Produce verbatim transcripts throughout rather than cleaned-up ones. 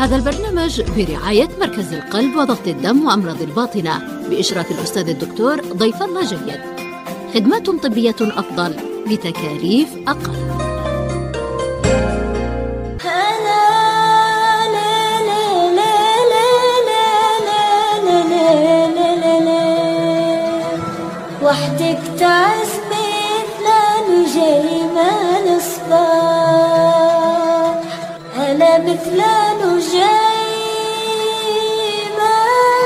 هذا البرنامج برعاية مركز القلب وضغط الدم وأمراض الباطنة بإشراف الأستاذ الدكتور ضيف الله جيد. خدمات طبية أفضل بتكاليف أقل. وحدك تعز مثل جاي ما الصباح، أنا مثل جاي ما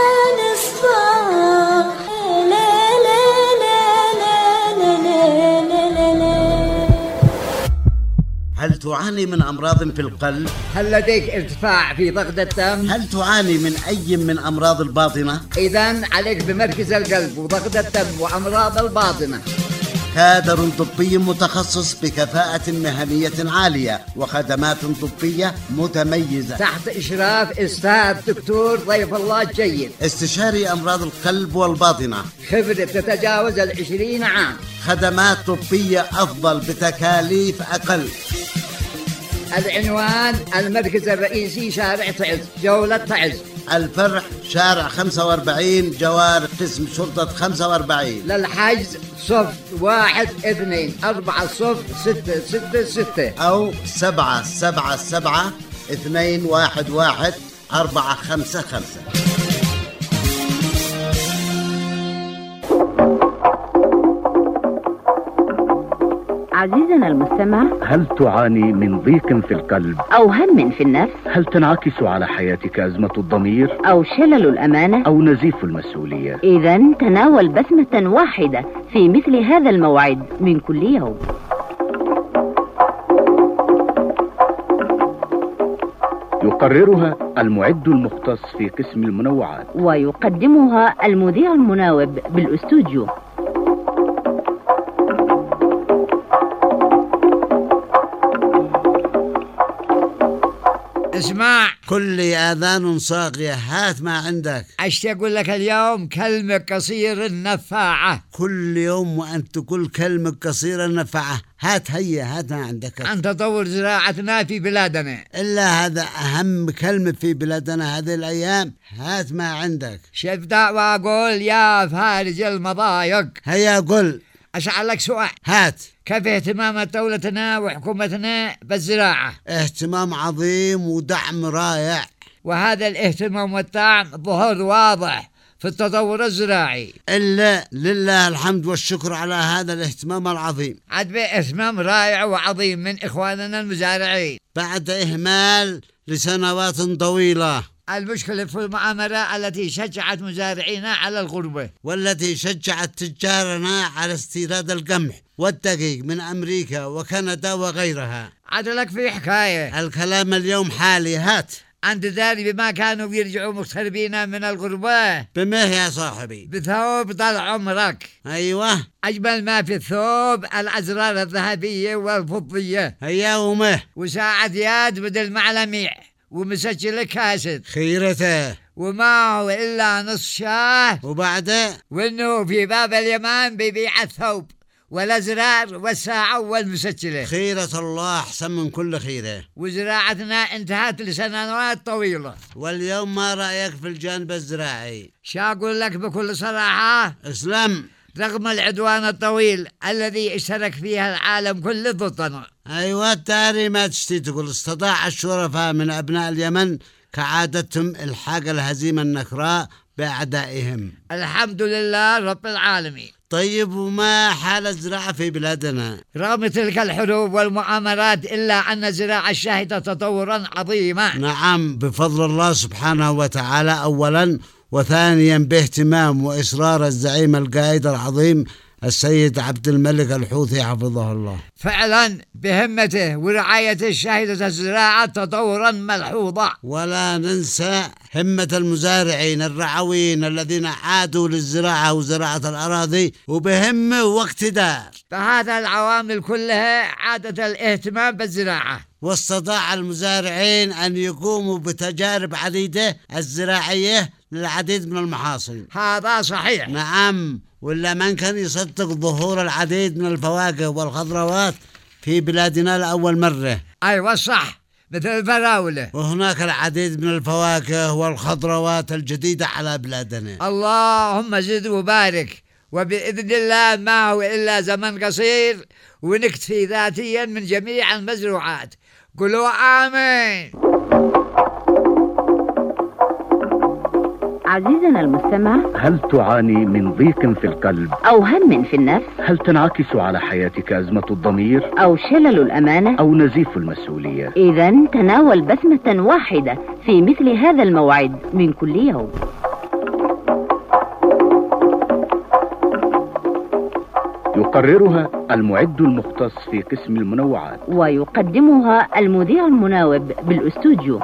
الصباح. لا لا لا لا لا لا لا لا. هل تعاني من أمراض في القلب؟ هل لديك ارتفاع في ضغط الدم؟ هل تعاني من أي من أمراض الباطنة؟ إذن عليك بمركز القلب وضغط الدم وأمراض الباطنة. كادر طبي متخصص بكفاءة مهنية عالية وخدمات طبية متميزة تحت إشراف أستاذ دكتور ضيف الله جيد، استشاري أمراض القلب والباطنة، خبرة تتجاوز العشرين عام، خدمات طبية أفضل بتكاليف أقل. العنوان المركز الرئيسي شارع تعز، جولة تعز. الفرع شارع خمسة وأربعين جوار قسم شرطة خمسة وأربعين. للحجز صفر واحد اثنين أربعة صفر ستة ستة ستة أو سبعة سبعة سبعة اثنين واحد واحد أربعة خمسة خمسة. عزيزنا المستمع، هل تعاني من ضيق في القلب أو هم في النفس؟ هل تنعكس على حياتك أزمة الضمير أو شلل الأمانة أو نزيف المسؤولية؟ إذن تناول بسمة واحدة في مثل هذا الموعد من كل يوم. يقررها المعد المختص في قسم المنوعات ويقدمها المذيع المناوب بالأستوديو. اسمع، كل آذان صاغية، هات ما عندك. أشتي أقول لك اليوم كلمة قصيرة نفاعة. كل يوم وأنت تقول كلمة قصيرة نفاعة، هات هيا هات ما عندك. عن تطور زراعتنا في بلادنا. إلا هذا أهم كلمة في بلادنا هذه الأيام، هات ما عندك. شبدأ وأقول يا فارج المضايق. هيا قل. أسأل لك سؤال، هات. كيف اهتمام دولتنا وحكومتنا بالزراعة؟ اهتمام عظيم ودعم رائع، وهذا الاهتمام والدعم ظهر واضح في التطور الزراعي. إلا لله الحمد والشكر على هذا الاهتمام العظيم. عد اهتمام رائع وعظيم من إخواننا المزارعين بعد إهمال لسنوات طويلة. المشكلة في المؤامرة التي شجعت مزارعينا على الغربة، والتي شجعت تجارنا على استيراد القمح والدقيق من أمريكا وكندا وغيرها. عدلك في حكاية. الكلام اليوم حالي، هات. أنت داري بما كانوا يرجعوا مغتربين من الغربة؟ بمه يا صاحبي؟ بثوب طال عمرك. أيوة. أجمل ما في الثوب الأزرار الذهبية والفضية. هيا ومه. وساعة يد بدل معلميع ومسجل كاسد. خيرته. وما هو إلا نص شاه. وبعده وإنه في باب اليمن بيبيع الثوب والأزرار والساعة والمسجلة. خيرة الله أحسن من كل خيرة. وزراعتنا انتهت لسنوات طويلة. واليوم ما رأيك في الجانب الزراعي؟ شا أقول لك بكل صراحة؟ اسلم. رغم العدوان الطويل الذي اشترك فيها العالم كله ضدنا. أيوة تاري ما تشتي تقول. استطاع الشرفاء من أبناء اليمن كعادتهم الحاق الهزيمة النكراء بأعدائهم. الحمد لله رب العالمين. طيب وما حال الزراعة في بلادنا؟ رغم تلك الحروب والمؤامرات إلا أن الزراعة شهدت تطورا عظيما. نعم بفضل الله سبحانه وتعالى أولا، وثانيا باهتمام وإصرار الزعيم القائد العظيم السيد عبد الملك الحوثي حفظه الله. فعلا بهمته ورعايته شهدت الزراعة تطورا ملحوظا. ولا ننسى همة المزارعين الرعويين الذين عادوا للزراعة وزراعة الأراضي وبهمة واقتدار. فهذا العوامل كلها عادت الاهتمام بالزراعة، واستطاع المزارعين أن يقوموا بتجارب عديدة الزراعية للعديد من المحاصيل. هذا صحيح. نعم، ولا من كان يصدق ظهور العديد من الفواكه والخضروات في بلادنا لأول مرة. أيوة صح، مثل الفراولة. وهناك العديد من الفواكه والخضروات الجديدة على بلادنا. اللهم زد وبارك، وبإذن الله ما هو إلا زمن قصير ونكتفي ذاتيا من جميع المزروعات. قولوا آمين. عزيزنا المستمع، هل تعاني من ضيق في القلب أو هم في النفس، هل تنعكس على حياتك أزمة الضمير أو شلل الأمانة، أو نزيف المسؤولية؟ إذن تناول بسمة واحدة في مثل هذا الموعد من كل يوم. يقررها المعد المختص في قسم المنوعات، ويقدمها المذيع المناوب بالأستوديو.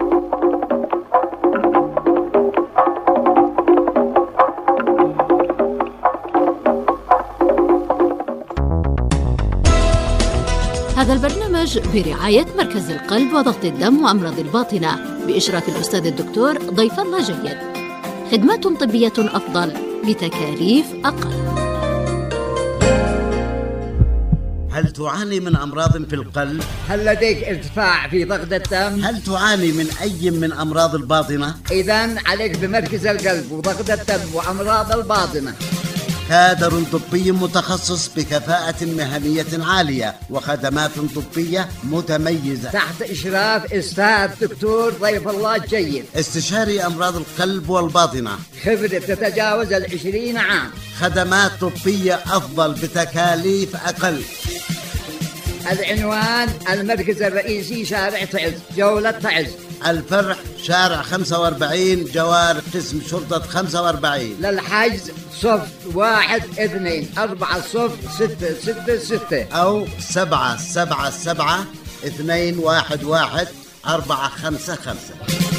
هذا البرنامج برعاية مركز القلب وضغط الدم وأمراض الباطنة بإشراف الأستاذ الدكتور ضيف الله جيد. خدمات طبية أفضل بتكاليف أقل. هل تعاني من أمراض في القلب؟ هل لديك ارتفاع في ضغط الدم؟ هل تعاني من أي من أمراض الباطنة؟ إذن عليك بمركز القلب وضغط الدم وأمراض الباطنة. كادر طبي متخصص بكفاءة مهنية عالية وخدمات طبية متميزة تحت إشراف أستاذ دكتور ضيف الله جيد، استشاري أمراض القلب والباطنة، خبرة تتجاوز العشرين عام، خدمات طبية أفضل بتكاليف أقل. العنوان المركز الرئيسي شارع تعز، جولة تعز. الفرع شارع خمسة وأربعين جوار قسم شرطة خمسة وأربعين. للحجز صفر واحد اثنين أربعة صفر ستة ستة ستة أو سبعة سبعة سبعة اثنين واحد واحد أربعة خمسة خمسة.